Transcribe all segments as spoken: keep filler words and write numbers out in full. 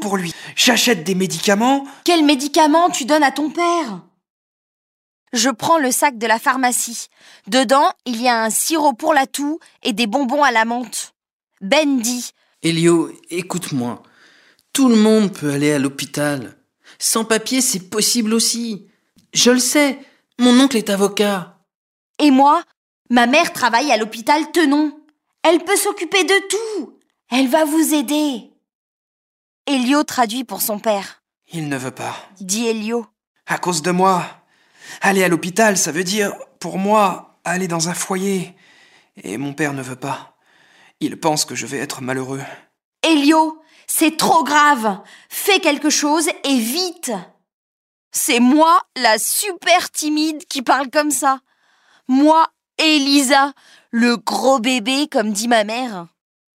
pour lui. J'achète des médicaments. Quels médicaments tu donnes à ton père ? Je prends le sac de la pharmacie. Dedans, il y a un sirop pour la toux et des bonbons à la menthe. Ben dit: Elio, écoute-moi. Tout le monde peut aller à l'hôpital. Sans papier, c'est possible aussi. Je le sais, mon oncle est avocat. Et moi, ma mère travaille à l'hôpital Tenon. Elle peut s'occuper de tout. Elle va vous aider. Elio traduit pour son père. Il ne veut pas. Dit Elio. À cause de moi. Aller à l'hôpital, ça veut dire, pour moi, aller dans un foyer. Et mon père ne veut pas. Il pense que je vais être malheureux. Elio, c'est trop grave. Fais quelque chose et vite. C'est moi, la super timide, qui parle comme ça. Moi, Elisa, le gros bébé, comme dit ma mère.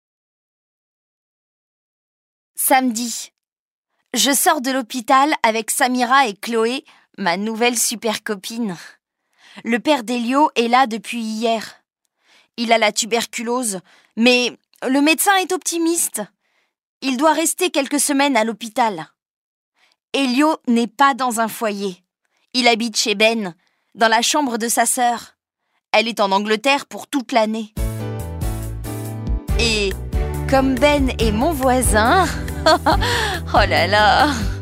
Samedi. Je sors de l'hôpital avec Samira et Chloé, ma nouvelle super copine. Le père d'Elio est là depuis hier. Il a la tuberculose, mais le médecin est optimiste. Il doit rester quelques semaines à l'hôpital. Elio n'est pas dans un foyer. Il habite chez Ben, dans la chambre de sa sœur. Elle est en Angleterre pour toute l'année. Et comme Ben est mon voisin, oh là là,